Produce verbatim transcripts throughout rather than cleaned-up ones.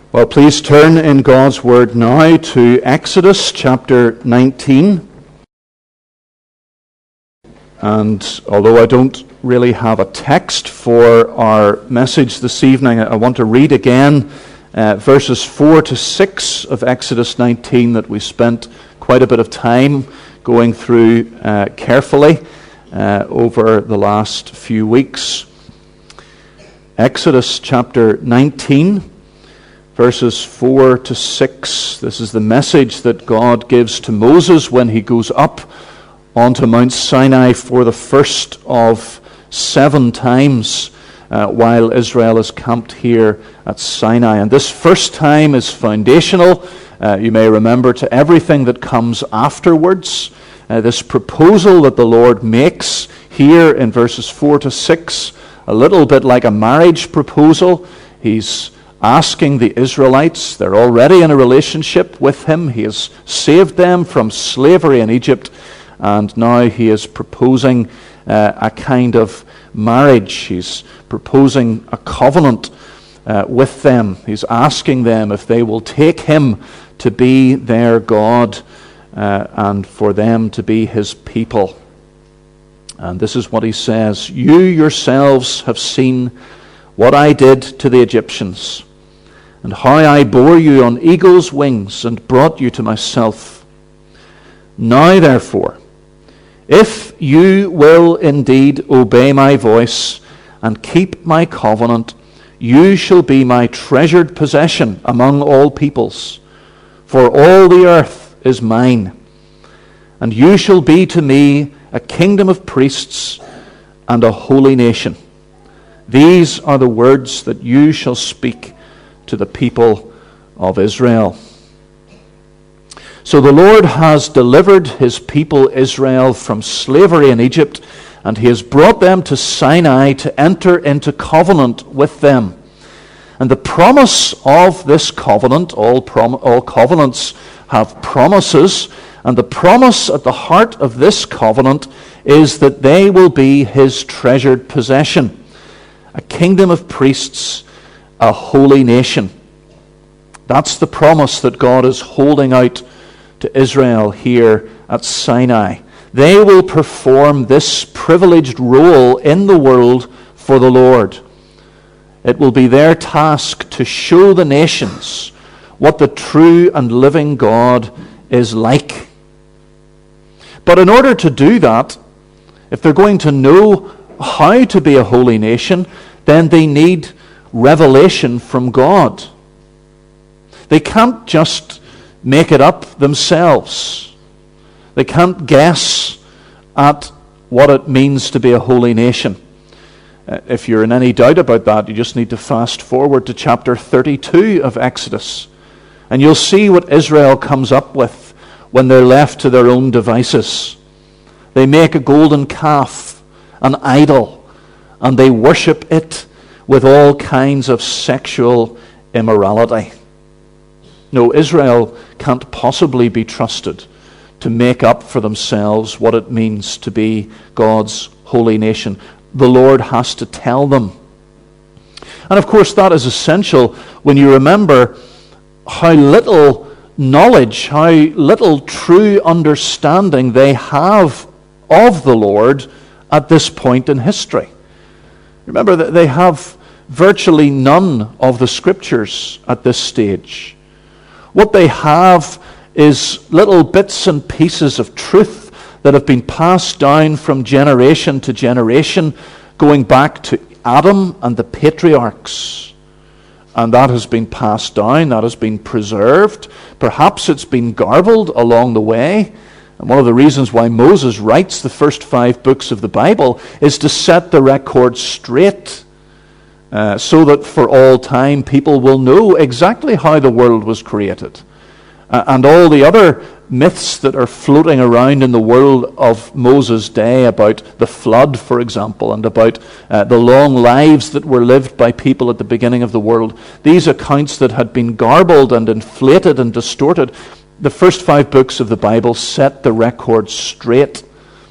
Well, please turn in God's Word now to Exodus chapter nineteen. And although I don't really have a text for our message this evening, I want to read again uh, verses four to six of Exodus nineteen that we spent quite a bit of time going through uh, carefully uh, over the last few weeks. Exodus chapter nineteen. Verses four to six, this is the message that God gives to Moses when he goes up onto Mount Sinai for the first of seven times uh, while Israel is camped here at Sinai. And this first time is foundational, uh, you may remember, to everything that comes afterwards. Uh, this proposal that the Lord makes here in verses four to six, a little bit like a marriage proposal. He's asking the Israelites, they're already in a relationship with him. He has saved them from slavery in Egypt, and now he is proposing uh, a kind of marriage. He's proposing a covenant uh, with them. He's asking them if they will take him to be their God uh, and for them to be his people. And this is what he says: "You yourselves have seen what I did to the Egyptians, and how I bore you on eagle's wings and brought you to myself. Now therefore, if you will indeed obey my voice and keep my covenant, you shall be my treasured possession among all peoples, for all the earth is mine. And you shall be to me a kingdom of priests and a holy nation. These are the words that you shall speak to the people of Israel." So the Lord has delivered his people Israel from slavery in Egypt, and he has brought them to Sinai to enter into covenant with them. And the promise of this covenant, all, prom- all covenants have promises, and the promise at the heart of this covenant is that they will be his treasured possession, a kingdom of priests, a holy nation. That's the promise that God is holding out to Israel here at Sinai. They will perform this privileged role in the world for the Lord. It will be their task to show the nations what the true and living God is like. But in order to do that, if they're going to know how to be a holy nation, then they need revelation from God. They can't just make it up themselves. They can't guess at what it means to be a holy nation. Uh, if you're in any doubt about that, you just need to fast forward to chapter thirty-two of Exodus, and you'll see what Israel comes up with when they're left to their own devices. They make a golden calf, an idol, and they worship it with all kinds of sexual immorality. No, Israel can't possibly be trusted to make up for themselves what it means to be God's holy nation. The Lord has to tell them. And of course that is essential when you remember how little knowledge, how little true understanding they have of the Lord at this point in history. Remember that they have virtually none of the scriptures at this stage. What they have is little bits and pieces of truth that have been passed down from generation to generation, going back to Adam and the patriarchs. And that has been passed down, that has been preserved. Perhaps it's been garbled along the way. And one of the reasons why Moses writes the first five books of the Bible is to set the record straight, uh, so that for all time people will know exactly how the world was created. Uh, and all the other myths that are floating around in the world of Moses' day about the flood, for example, and about uh, the long lives that were lived by people at the beginning of the world. These accounts that had been garbled and inflated and distorted, the first five books of the Bible set the record straight.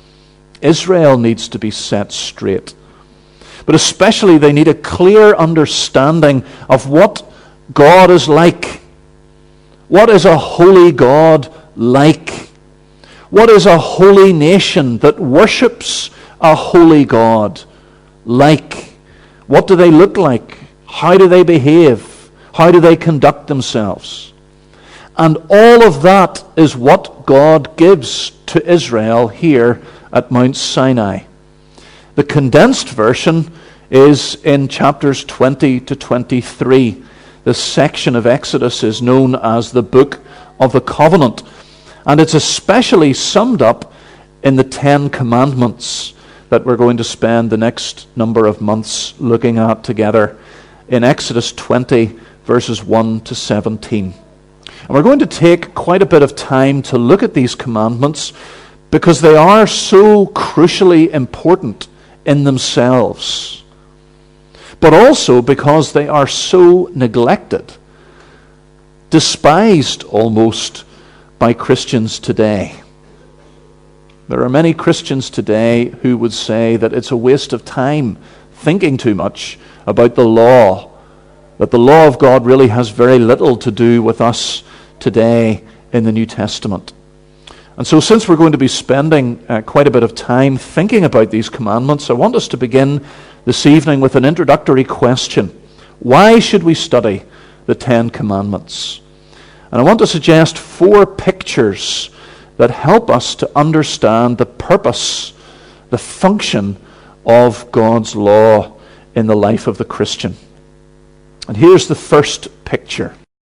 Israel needs to be set straight. But especially they need a clear understanding of what God is like? What is a holy God like? What is a holy nation that worships a holy God like? What do they look like? How do they behave? How do they conduct themselves? And all of that is what God gives to Israel here at Mount Sinai. The condensed version is in chapters twenty to twenty-three. This section of Exodus is known as the Book of the Covenant, and it's especially summed up in the Ten Commandments that we're going to spend the next number of months looking at together in Exodus twenty, verses one to seventeen. And we're going to take quite a bit of time to look at these commandments because they are so crucially important in themselves, but also because they are so neglected, despised almost by Christians today. There are many Christians today who would say that it's a waste of time thinking too much about the law, that the law of God really has very little to do with us today in the New Testament. And so since we're going to be spending uh, quite a bit of time thinking about these commandments, I want us to begin this evening with an introductory question. Why should we study the Ten Commandments? And I want to suggest four pictures that help us to understand the purpose, the function of God's law in the life of the Christian. And here's the first picture.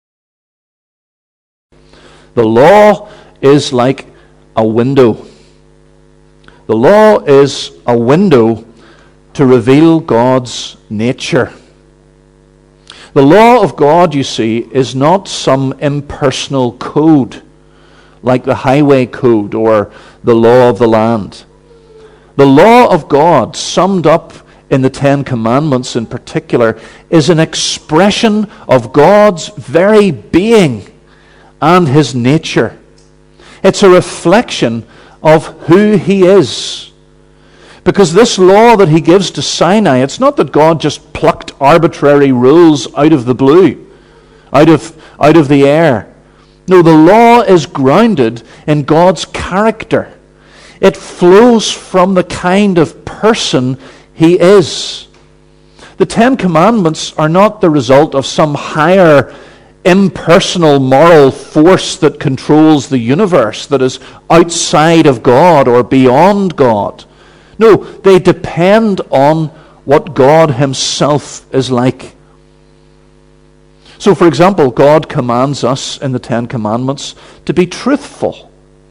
The law is like a window. The law is a window to reveal God's nature. The law of God, you see, is not some impersonal code like the highway code or the law of the land. The law of God, summed up in the Ten Commandments in particular, is an expression of God's very being and his nature. It's a reflection of who he is. Because this law that he gives to Sinai, it's not that God just plucked arbitrary rules out of the blue, out of, out of the air. No, the law is grounded in God's character. It flows from the kind of person he is. The Ten Commandments are not the result of some higher impersonal moral force that controls the universe, that is outside of God or beyond God. No, they depend on what God himself is like. So, for example, God commands us in the Ten Commandments to be truthful.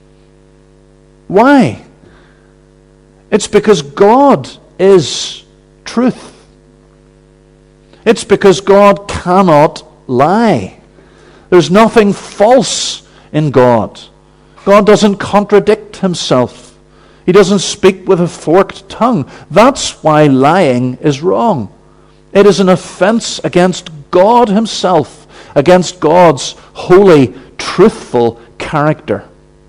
Why? It's because God is truth. It's because God cannot lie. There's nothing false in God. God doesn't contradict himself. He doesn't speak with a forked tongue. That's why lying is wrong. It is an offense against God himself, against God's holy, truthful character.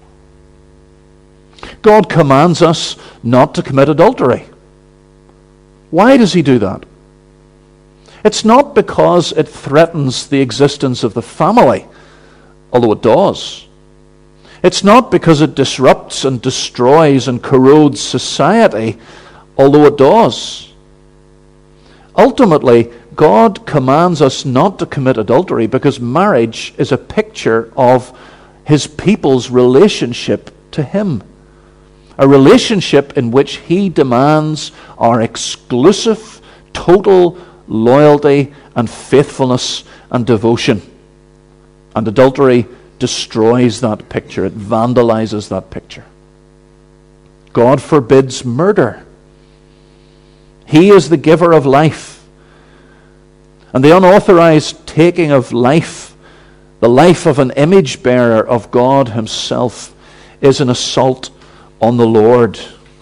God commands us not to commit adultery. Why does he do that? It's not because it threatens the existence of the family, although it does. It's not because it disrupts and destroys and corrodes society, although it does. Ultimately, God commands us not to commit adultery because marriage is a picture of his people's relationship to him. A relationship in which he demands our exclusive, total loyalty and faithfulness and devotion. And adultery destroys that picture. It vandalizes that picture. God forbids murder. He is the giver of life. And the unauthorized taking of life, the life of an image bearer of God himself, is an assault on the Lord.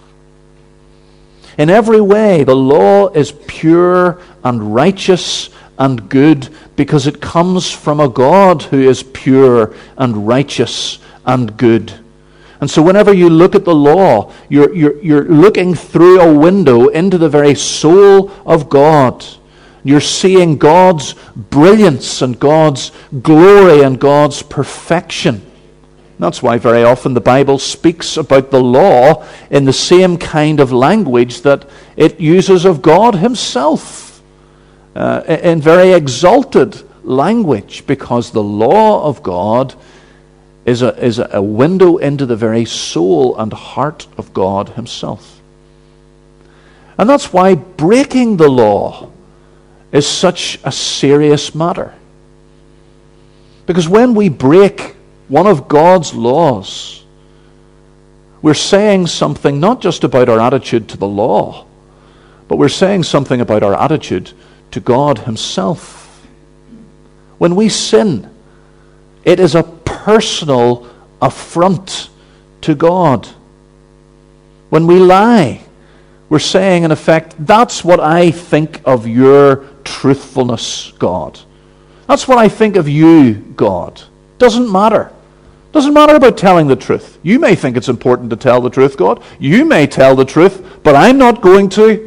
In every way, the law is pure and righteous and good because it comes from a God who is pure and righteous and good. And so whenever you look at the law, you're, you're, you're looking through a window into the very soul of God. You're seeing God's brilliance and God's glory and God's perfection. That's why very often the Bible speaks about the law in the same kind of language that it uses of God himself, uh, in very exalted language, because the law of God is a, is a window into the very soul and heart of God himself. And that's why breaking the law is such a serious matter. Because when we break one of God's laws, we're saying something not just about our attitude to the law, but we're saying something about our attitude to God himself. When we sin, it is a personal affront to God. When we lie, we're saying, in effect, that's what I think of your truthfulness, God. That's what I think of you, God. Doesn't matter. Doesn't matter about telling the truth. You may think it's important to tell the truth, God. You may tell the truth, but I'm not going to.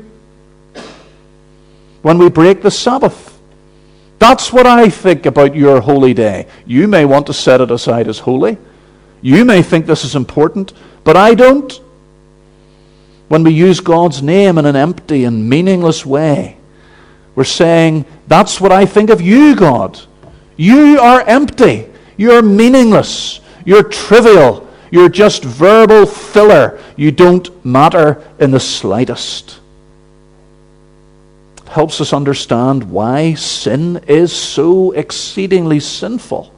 When we break the Sabbath, that's what I think about your holy day. You may want to set it aside as holy. You may think this is important, but I don't. When we use God's name in an empty and meaningless way, we're saying, that's what I think of you, God. You are empty. You're meaningless. You're trivial. You're just verbal filler. You don't matter in the slightest. It helps us understand why sin is so exceedingly sinful.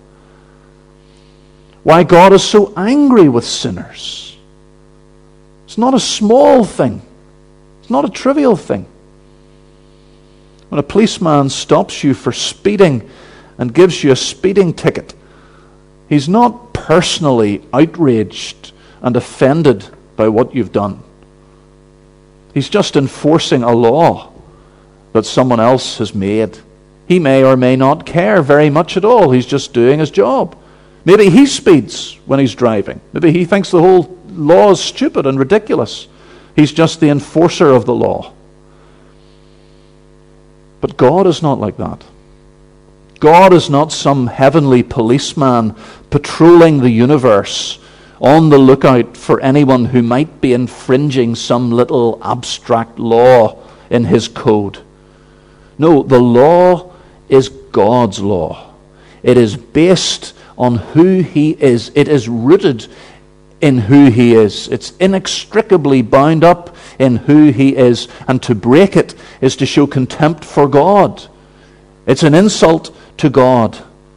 Why God is so angry with sinners. It's not a small thing. It's not a trivial thing. When a policeman stops you for speeding and gives you a speeding ticket, he's not personally outraged and offended by what you've done. He's just enforcing a law that someone else has made. He may or may not care very much at all. He's just doing his job. Maybe he speeds when he's driving. Maybe he thinks the whole law is stupid and ridiculous. He's just the enforcer of the law. But God is not like that. God is not some heavenly policeman patrolling the universe on the lookout for anyone who might be infringing some little abstract law in his code. No, the law is God's law. It is based on who he is. It is rooted in who he is. It's inextricably bound up in who he is. And to break it is to show contempt for God. It's an insult to God.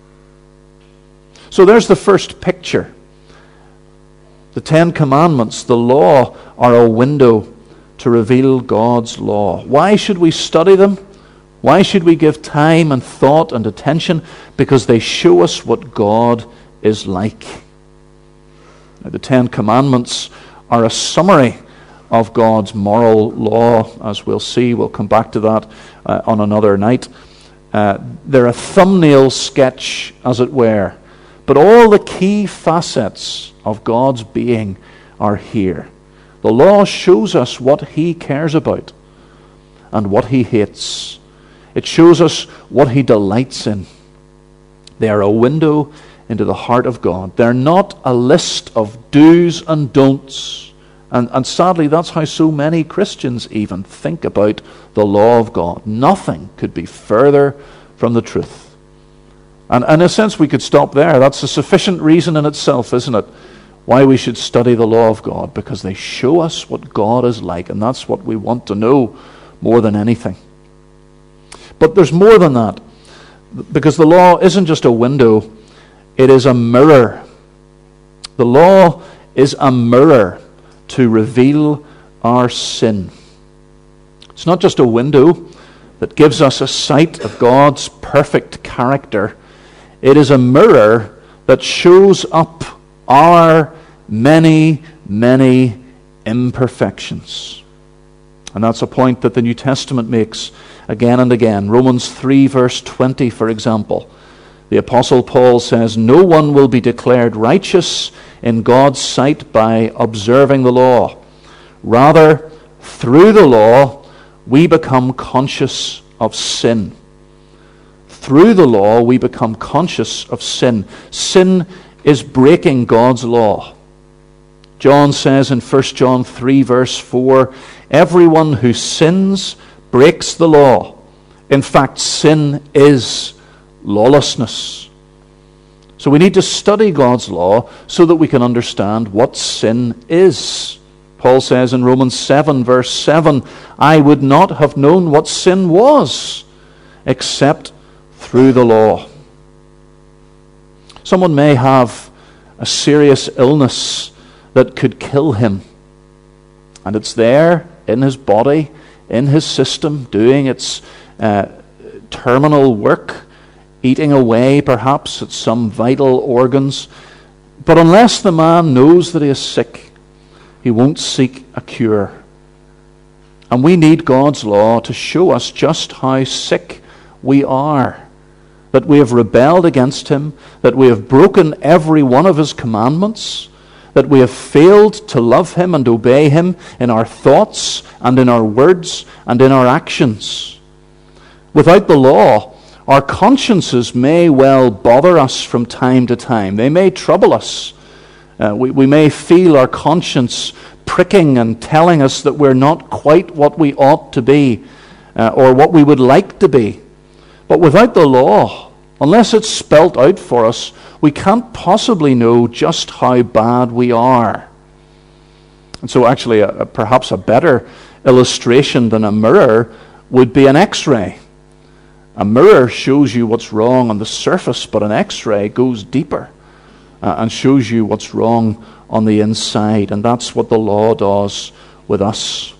So there's the first picture. The Ten Commandments, the law, are a window to reveal God's law. Why should we study them? Why should we give time and thought and attention? Because they show us what God is like. Now, the Ten Commandments are a summary of God's moral law, as we'll see. We'll come back to that uh, on another night. Uh, they're a thumbnail sketch, as it were. But all the key facets of God's being are here. The law shows us what he cares about and what he hates. It shows us what he delights in. They are a window into the heart of God. They're not a list of do's and don'ts. And, and sadly, that's how so many Christians even think about the law of God. Nothing could be further from the truth. And, and in a sense, we could stop there. That's a sufficient reason in itself, isn't it? Why we should study the law of God. Because they show us what God is like. And that's what we want to know more than anything. But there's more than that. Because the law isn't just a window. It is a mirror. The law is a mirror to reveal our sin. It's not just a window that gives us a sight of God's perfect character. It is a mirror that shows up our many, many imperfections. And that's a point that the New Testament makes again and again. Romans three verse twenty, for example. The Apostle Paul says, "No one will be declared righteous in God's sight by observing the law. Rather, through the law, we become conscious of sin. Through the law, we become conscious of sin. Sin is breaking God's law. John says in First John three, verse four, everyone who sins breaks the law. In fact, sin is lawlessness. So we need to study God's law so that we can understand what sin is. Paul says in Romans seven, verse seven, I would not have known what sin was except through the law. Someone may have a serious illness that could kill him, and it's there in his body, in his system, doing its uh, terminal work, eating away perhaps at some vital organs. But unless the man knows that he is sick, he won't seek a cure. And we need God's law to show us just how sick we are, that we have rebelled against him, that we have broken every one of his commandments, that we have failed to love him and obey him in our thoughts and in our words and in our actions. Without the law, our consciences may well bother us from time to time. They may trouble us. Uh, we, we may feel our conscience pricking and telling us that we're not quite what we ought to be, uh, or what we would like to be. But without the law, unless it's spelt out for us, we can't possibly know just how bad we are. And so actually, a, a, perhaps a better illustration than a mirror would be an X-ray. A mirror shows you what's wrong on the surface, but an X-ray goes deeper uh, and shows you what's wrong on the inside. And that's what the law does with us.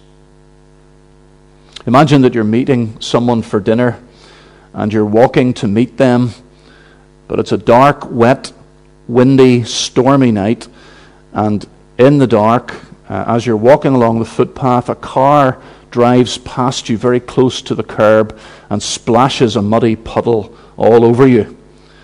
Imagine that you're meeting someone for dinner and you're walking to meet them, but it's a dark, wet, windy, stormy night, and in the dark, uh, as you're walking along the footpath, a car drives past you very close to the curb and splashes a muddy puddle all over you.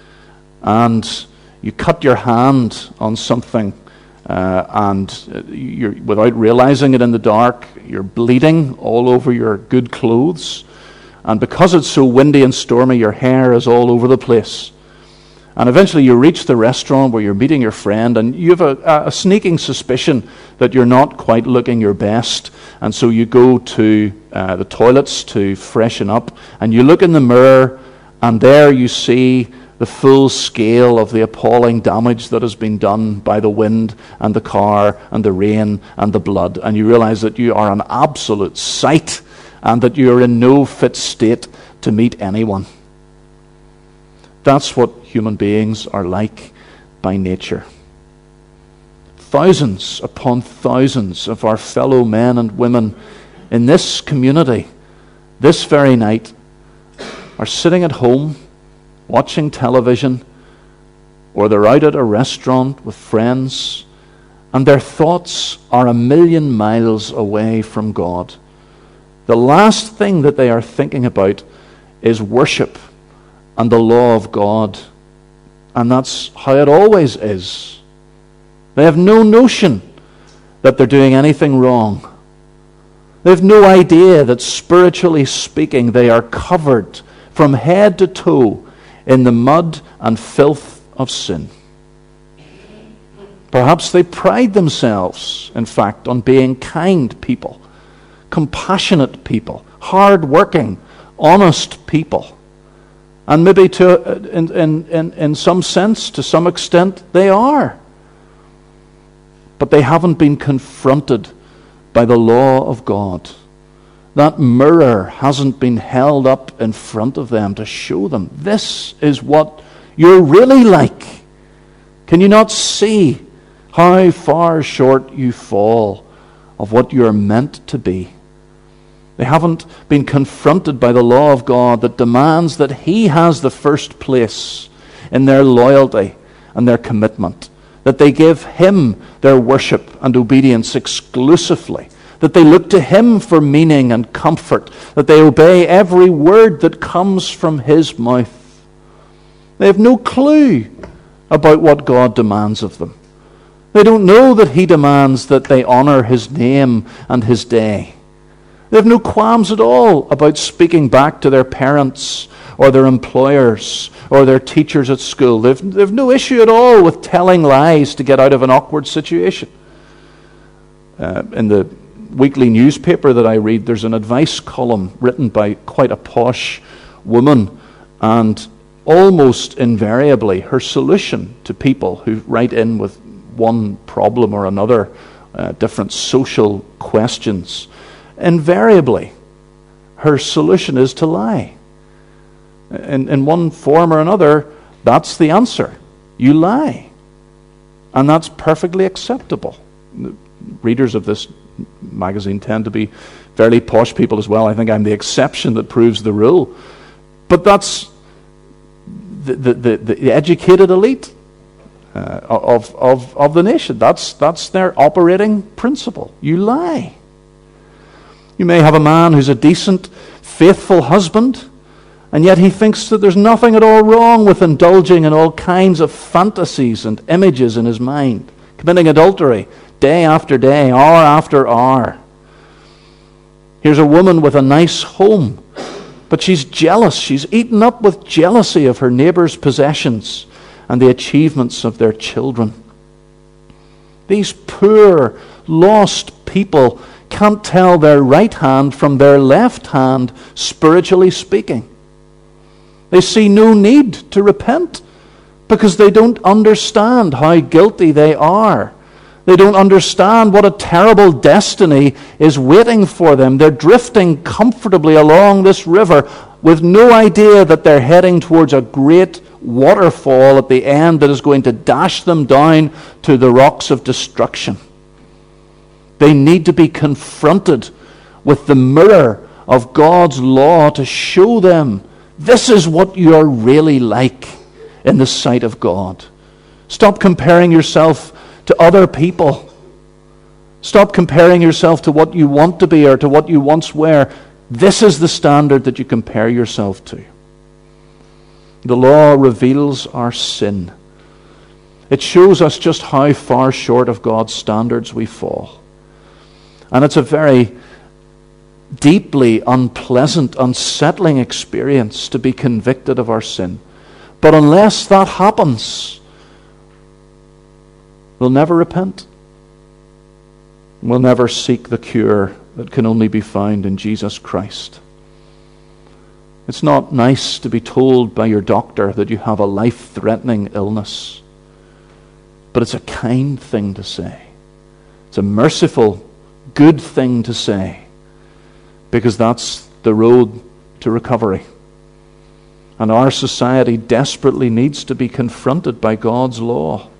And you cut your hand on something, uh, and you're, without realizing it in the dark, you're bleeding all over your good clothes. And because it's so windy and stormy, your hair is all over the place. And eventually you reach the restaurant where you're meeting your friend, and you have a, a sneaking suspicion that you're not quite looking your best. And so you go to uh, the toilets to freshen up, and you look in the mirror, and there you see the full scale of the appalling damage that has been done by the wind and the car and the rain and the blood. And you realize that you are an absolute sight, and that you are in no fit state to meet anyone. That's what human beings are like by nature. Thousands upon thousands of our fellow men and women in this community, this very night, are sitting at home, watching television, or they're out at a restaurant with friends, and their thoughts are a million miles away from God. The last thing that they are thinking about is worship and the law of God. And that's how it always is. They have no notion that they're doing anything wrong. They have no idea that, spiritually speaking, they are covered from head to toe in the mud and filth of sin. Perhaps they pride themselves, in fact, on being kind people, compassionate people, hard-working, honest people. And maybe to, in, in, in, in some sense, to some extent, they are. But they haven't been confronted by the law of God. That mirror hasn't been held up in front of them to show them, this is what you're really like. Can you not see how far short you fall of what you're meant to be? They haven't been confronted by the law of God that demands that He has the first place in their loyalty and their commitment, that they give Him their worship and obedience exclusively, that they look to Him for meaning and comfort, that they obey every word that comes from His mouth. They have no clue about what God demands of them. They don't know that He demands that they honor His name and His day. They have no qualms at all about speaking back to their parents or their employers or their teachers at school. They've, they've no issue at all with telling lies to get out of an awkward situation. Uh, in the weekly newspaper that I read, there's an advice column written by quite a posh woman, and almost invariably her solution to people who write in with one problem or another, uh, different social questions, invariably her solution is to lie. In, in one form or another, that's the answer. You lie. And that's perfectly acceptable. The readers of this magazine tend to be fairly posh people as well. I think I'm the exception that proves the rule. But that's the, the, the, the educated elite uh, of, of, of the nation. That's, that's their operating principle. You lie. You may have a man who's a decent, faithful husband, and yet he thinks that there's nothing at all wrong with indulging in all kinds of fantasies and images in his mind, committing adultery day after day, hour after hour. Here's a woman with a nice home, but she's jealous. She's eaten up with jealousy of her neighbor's possessions and the achievements of their children. These poor, lost people can't tell their right hand from their left hand, spiritually speaking. They see no need to repent because they don't understand how guilty they are. They don't understand what a terrible destiny is waiting for them. They're drifting comfortably along this river with no idea that they're heading towards a great waterfall at the end that is going to dash them down to the rocks of destruction. They need to be confronted with the mirror of God's law to show them this is what you're really like in the sight of God. Stop comparing yourself to other people. Stop comparing yourself to what you want to be or to what you once were. This is the standard that you compare yourself to. The law reveals our sin. It shows us just how far short of God's standards we fall. And it's a very deeply unpleasant, unsettling experience to be convicted of our sin. But unless that happens, we'll never repent. We'll never seek the cure that can only be found in Jesus Christ. It's not nice to be told by your doctor that you have a life-threatening illness. But it's a kind thing to say. It's a merciful, good thing to say, because that's the road to recovery. And our society desperately needs to be confronted by God's law.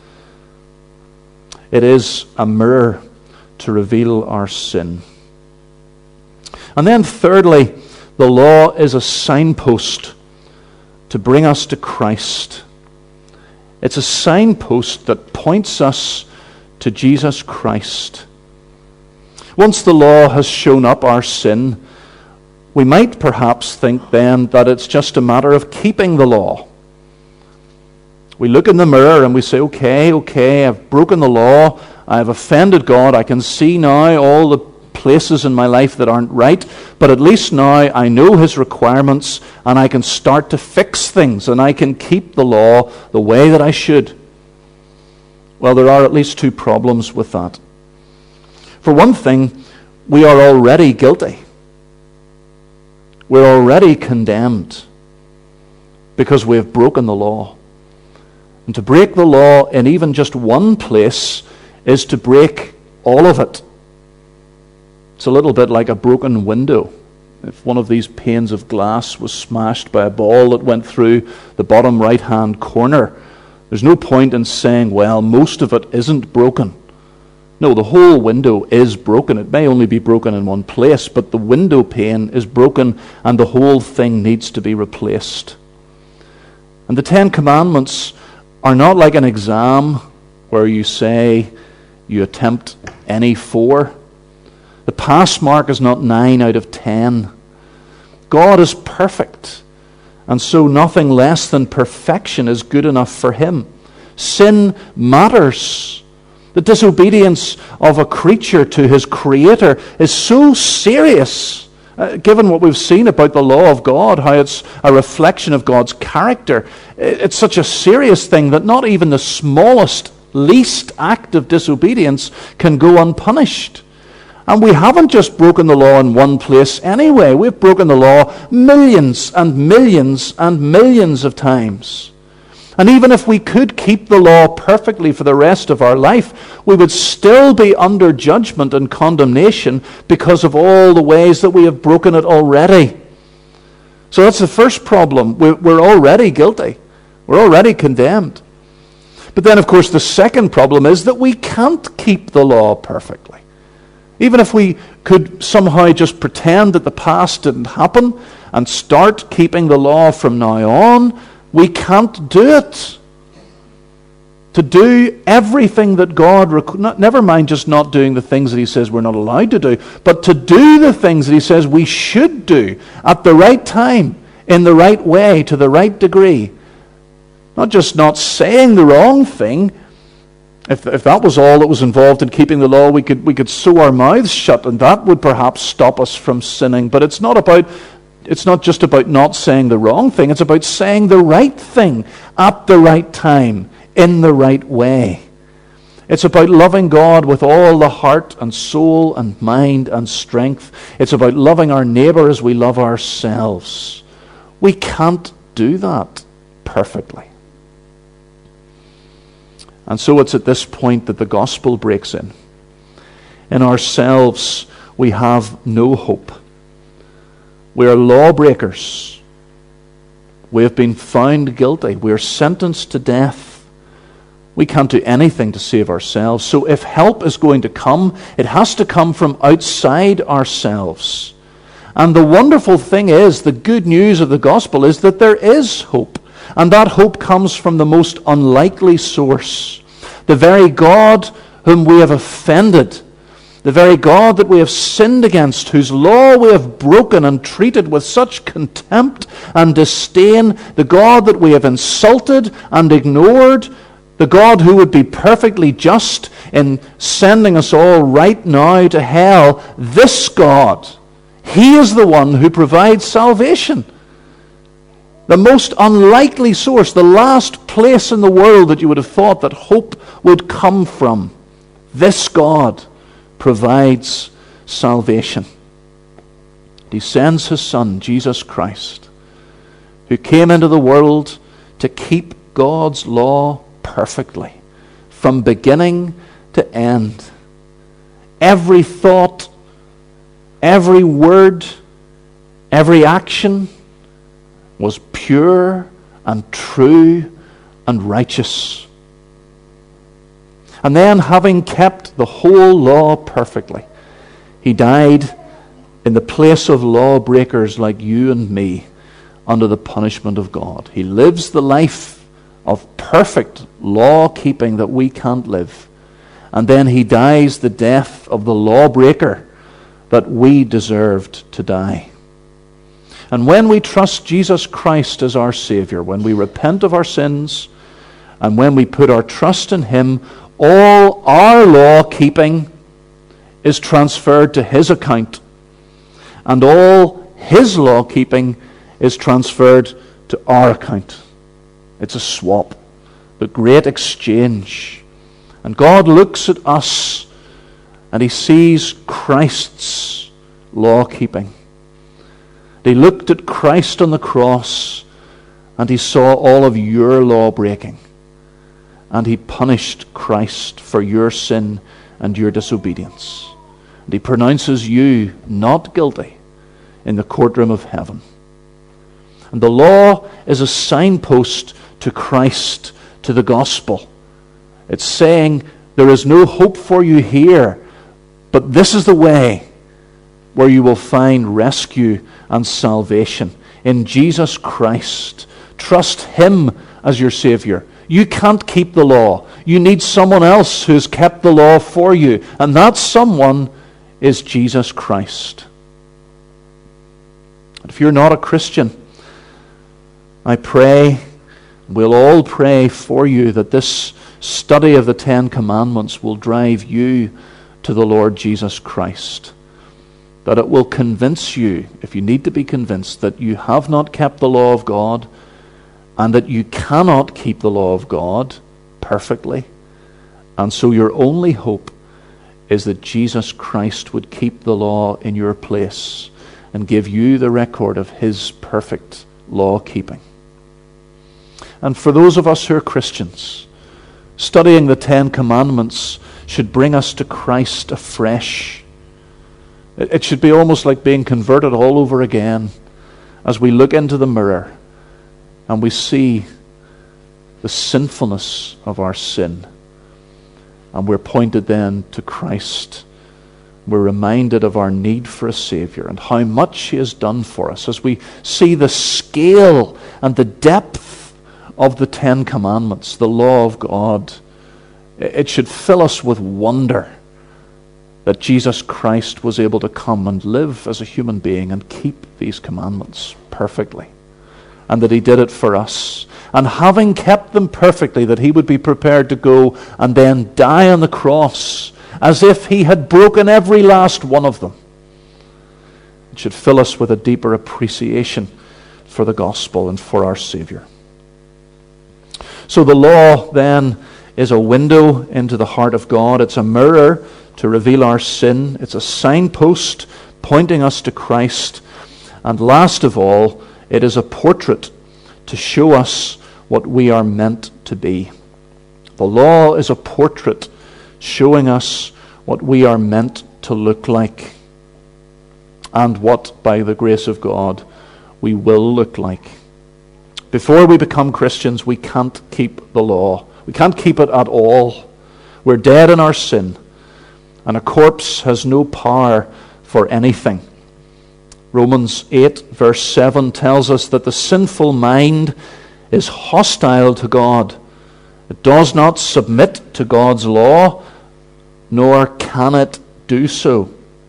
It is a mirror to reveal our sin. And then thirdly, the law is a signpost to bring us to Christ. It's a signpost that points us to Jesus Christ. Once the law has shown up our sin, we might perhaps think then that it's just a matter of keeping the law. We look in the mirror and we say, okay, okay, I've broken the law, I've offended God, I can see now all the places in my life that aren't right, but at least now I know His requirements and I can start to fix things and I can keep the law the way that I should. Well, there are at least two problems with that. For one thing, we are already guilty. We're already condemned because we have broken the law. And to break the law in even just one place is to break all of it. It's a little bit like a broken window. If one of these panes of glass was smashed by a ball that went through the bottom right-hand corner, there's no point in saying, well, most of it isn't broken. No, the whole window is broken. It may only be broken in one place, but the window pane is broken and the whole thing needs to be replaced. And the Ten Commandments are not like an exam where you say you attempt any four. The pass mark is not nine out of ten. God is perfect, and so nothing less than perfection is good enough for Him. Sin matters. The disobedience of a creature to his Creator is so serious, uh, given what we've seen about the law of God, how it's a reflection of God's character. It's such a serious thing that not even the smallest, least act of disobedience can go unpunished. And we haven't just broken the law in one place anyway. We've broken the law millions and millions and millions of times. And even if we could keep the law perfectly for the rest of our life, we would still be under judgment and condemnation because of all the ways that we have broken it already. So that's the first problem. We're already guilty. We're already condemned. But then, of course, the second problem is that we can't keep the law perfectly. Even if we could somehow just pretend that the past didn't happen and start keeping the law from now on, we can't do it. To do everything that God, rec- never mind just not doing the things that he says we're not allowed to do, but to do the things that he says we should do at the right time, in the right way, to the right degree. Not just not saying the wrong thing. If, if that was all that was involved in keeping the law, we could, we could sew our mouths shut, and that would perhaps stop us from sinning. But it's not about It's not just about not saying the wrong thing. It's about saying the right thing at the right time, in the right way. It's about loving God with all the heart and soul and mind and strength. It's about loving our neighbor as we love ourselves. We can't do that perfectly. And so it's at this point that the gospel breaks in. In ourselves, we have no hope. We are lawbreakers. We have been found guilty. We are sentenced to death. We can't do anything to save ourselves. So if help is going to come, it has to come from outside ourselves. And the wonderful thing is, the good news of the gospel is that there is hope. And that hope comes from the most unlikely source. The very God whom we have offended. The very God that we have sinned against, whose law we have broken and treated with such contempt and disdain, the God that we have insulted and ignored, the God who would be perfectly just in sending us all right now to hell, this God, he is the one who provides salvation. The most unlikely source, the last place in the world that you would have thought that hope would come from, this God provides salvation. He sends his Son, Jesus Christ, who came into the world to keep God's law perfectly, from beginning to end. Every thought, every word, every action was pure and true and righteous. And then, having kept the whole law perfectly, he died in the place of lawbreakers like you and me under the punishment of God. He lives the life of perfect law-keeping that we can't live. And then he dies the death of the lawbreaker that we deserved to die. And when we trust Jesus Christ as our Savior, when we repent of our sins, and when we put our trust in him, all our law-keeping is transferred to his account. And all his law-keeping is transferred to our account. It's a swap, the great exchange. And God looks at us and he sees Christ's law-keeping. He looked at Christ on the cross and he saw all of your law-breaking. And he punished Christ for your sin and your disobedience. And he pronounces you not guilty in the courtroom of heaven. And the law is a signpost to Christ, to the gospel. It's saying there is no hope for you here, but this is the way where you will find rescue and salvation in Jesus Christ. Trust him as your Savior. You can't keep the law. You need someone else who has kept the law for you, and that someone is Jesus Christ. And if you're not a Christian, I pray We'll all pray for you that this study of the Ten Commandments will drive you to the Lord Jesus Christ. That it will convince you, if you need to be convinced, that you have not kept the law of God and that you cannot keep the law of God perfectly. And so your only hope is that Jesus Christ would keep the law in your place and give you the record of his perfect law-keeping. And for those of us who are Christians, studying the Ten Commandments should bring us to Christ afresh. It should be almost like being converted all over again as we look into the mirror and we see the sinfulness of our sin. And we're pointed then to Christ. We're reminded of our need for a Savior and how much he has done for us as we see the scale and the depth of the Ten Commandments, the law of God. It should fill us with wonder that Jesus Christ was able to come and live as a human being and keep these commandments perfectly. And that he did it for us. And having kept them perfectly, that he would be prepared to go and then die on the cross as if he had broken every last one of them. It should fill us with a deeper appreciation for the gospel and for our Savior. So the law then is a window into the heart of God. It's a mirror to reveal our sin. It's a signpost pointing us to Christ. And last of all, it is a portrait to show us what we are meant to be. The law is a portrait showing us what we are meant to look like and what, by the grace of God, we will look like. Before we become Christians, we can't keep the law. We can't keep it at all. We're dead in our sin, and a corpse has no power for anything. Romans eight verse seven tells us that the sinful mind is hostile to God. It does not submit to God's law, nor can it do so.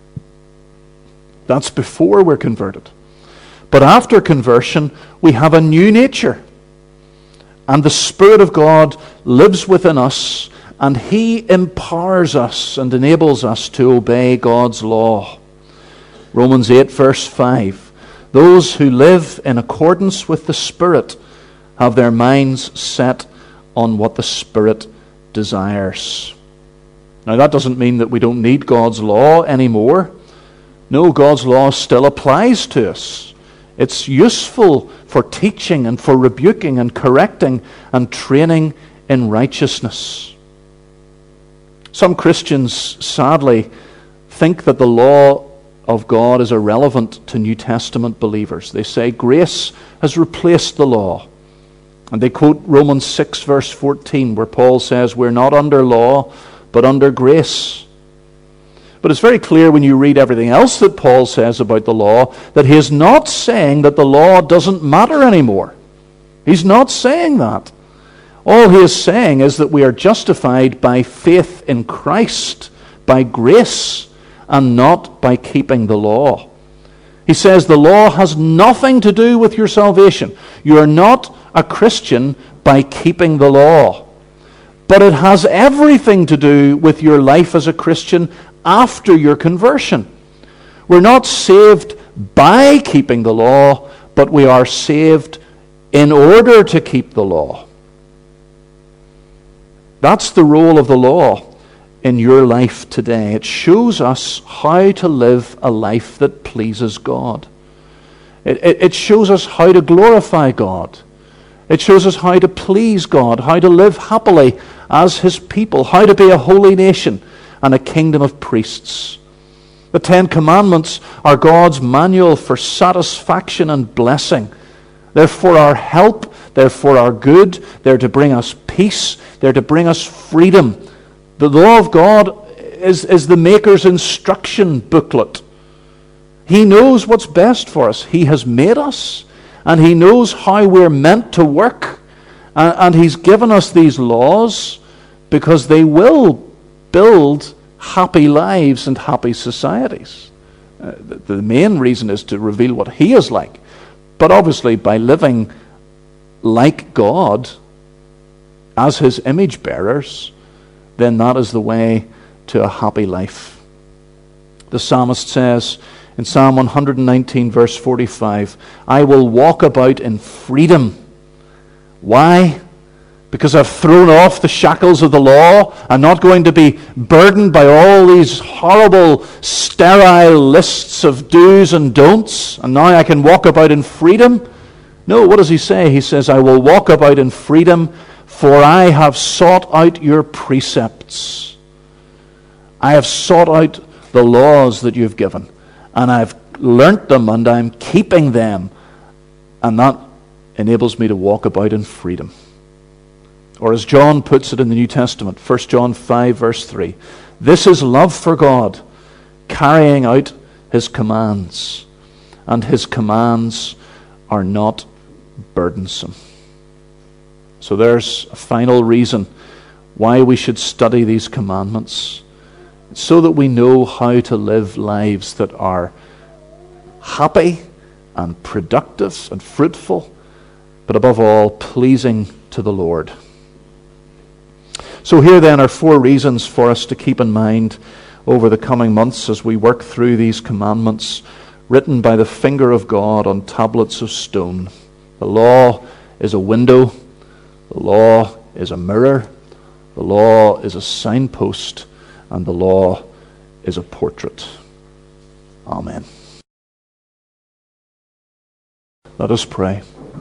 That's before we're converted. But after conversion, we have a new nature. And the Spirit of God lives within us, and he empowers us and enables us to obey God's law. Romans eight verse five. Those who live in accordance with the Spirit have their minds set on what the Spirit desires. Now that doesn't mean that we don't need God's law anymore. No, God's law still applies to us. It's useful for teaching and for rebuking and correcting and training in righteousness. Some Christians, sadly, think that the law of God is irrelevant to New Testament believers. They say grace has replaced the law. And they quote Romans six verse fourteen, where Paul says, we're not under law, but under grace. But it's very clear when you read everything else that Paul says about the law, that he is not saying that the law doesn't matter anymore. He's not saying that. All he is saying is that we are justified by faith in Christ, by grace, and not by keeping the law. He says the law has nothing to do with your salvation. You are not a Christian by keeping the law. But it has everything to do with your life as a Christian after your conversion. We're not saved by keeping the law, but we are saved in order to keep the law. That's the role of the law in your life today. It shows us how to live a life that pleases God. It, it, it shows us how to glorify God. It shows us how to please God, how to live happily as his people, how to be a holy nation and a kingdom of priests. The Ten Commandments are God's manual for satisfaction and blessing. They're for our help. They're for our good. They're to bring us peace. They're to bring us freedom. The law of God is, is the Maker's instruction booklet. He knows what's best for us. He has made us, and he knows how we're meant to work. And, and he's given us these laws because they will build happy lives and happy societies. Uh, the, the main reason is to reveal what he is like. But obviously by living like God as his image bearers, then that is the way to a happy life. The psalmist says in Psalm one nineteen, verse forty-five, I will walk about in freedom. Why? Because I've thrown off the shackles of the law. I'm not going to be burdened by all these horrible, sterile lists of do's and don'ts, and now I can walk about in freedom. No, what does he say? He says, I will walk about in freedom, for I have sought out your precepts. I have sought out the laws that you've given, and I've learnt them, and I'm keeping them, and that enables me to walk about in freedom. Or as John puts it in the New Testament, First John five, verse three, this is love for God, carrying out his commands, and his commands are not burdensome. So there's a final reason why we should study these commandments. It's so that we know how to live lives that are happy and productive and fruitful, but above all, pleasing to the Lord. So here then are four reasons for us to keep in mind over the coming months as we work through these commandments written by the finger of God on tablets of stone. The law is a window. The law is a mirror. The law is a signpost. And the law is a portrait. Amen. Let us pray.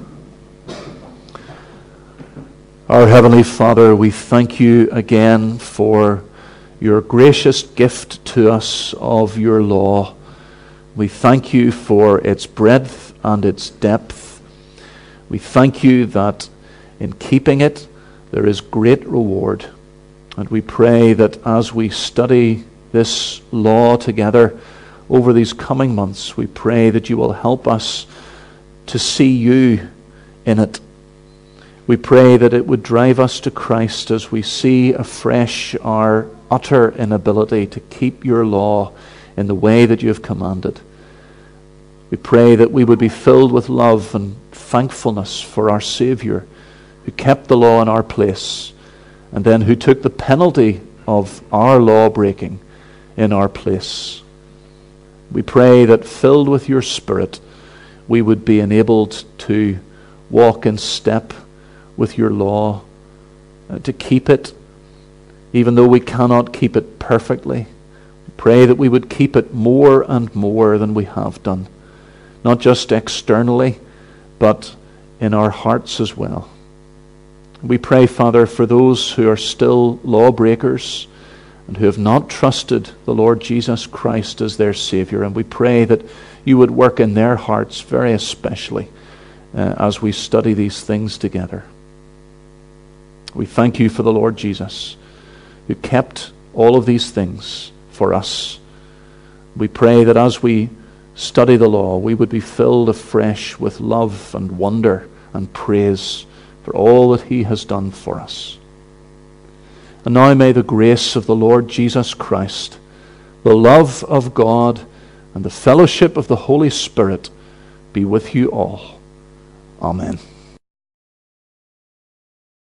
Our Heavenly Father, we thank you again for your gracious gift to us of your law. We thank you for its breadth and its depth. We thank you that in keeping it, there is great reward. And we pray that as we study this law together over these coming months, we pray that you will help us to see you in it. We pray that it would drive us to Christ as we see afresh our utter inability to keep your law in the way that you have commanded. We pray that we would be filled with love and thankfulness for our Savior, who kept the law in our place, and then who took the penalty of our law breaking in our place. We pray that filled with your Spirit, we would be enabled to walk in step with your law, uh, to keep it, even though we cannot keep it perfectly. We pray that we would keep it more and more than we have done, not just externally, but in our hearts as well. We pray, Father, for those who are still lawbreakers and who have not trusted the Lord Jesus Christ as their Savior, and we pray that you would work in their hearts very especially uh, as we study these things together. We thank you for the Lord Jesus, who kept all of these things for us. We pray that as we study the law, we would be filled afresh with love and wonder and praise for all that he has done for us. And now may the grace of the Lord Jesus Christ, the love of God, and the fellowship of the Holy Spirit be with you all. Amen.